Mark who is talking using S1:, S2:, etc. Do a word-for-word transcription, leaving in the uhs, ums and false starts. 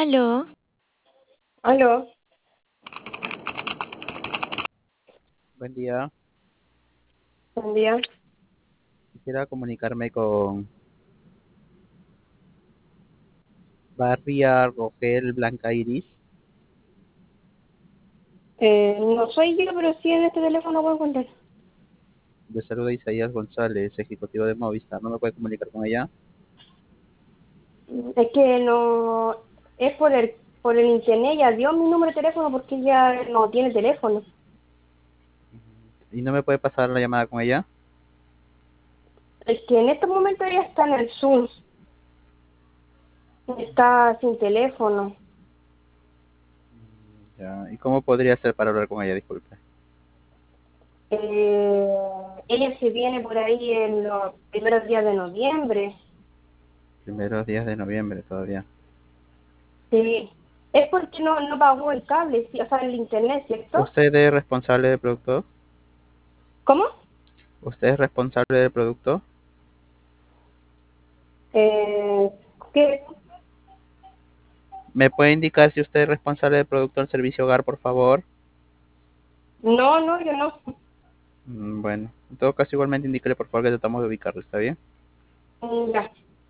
S1: Aló,
S2: Aló,
S3: Buen día,
S2: buen día.
S3: quisiera comunicarme con Barria Rogel Blanca Iris.
S2: Eh, no soy yo, pero sí en este teléfono puedo encontrar.
S3: De saluda Isaías González, ejecutivo de Movistar. ¿No me puede comunicar con ella?
S2: Es que no, es por el, por el internet, ya dio mi número de teléfono porque ella no tiene teléfono.
S3: ¿Y no me puede pasar la llamada con ella?
S2: Es que en estos momentos ella está en el Zoom, está sin teléfono.
S3: Ya, ¿y cómo podría ser para hablar con ella? Disculpe.
S2: Eh, ella se viene por ahí en los primeros días de noviembre.
S3: Primeros días de noviembre todavía.
S2: Sí, es porque no, no pagó el cable, sí, o sea, el internet, ¿cierto?
S3: ¿Usted es responsable del producto?
S2: ¿Cómo?
S3: ¿Usted es responsable del producto?
S2: Eh, ¿qué?
S3: ¿Me puede indicar si usted es responsable del producto del servicio hogar, por favor?
S2: No, no, yo no.
S3: Mm, Bueno, en todo caso igualmente indíquele por favor que tratamos de ubicarlo, ¿está bien?
S2: Mm, Ya.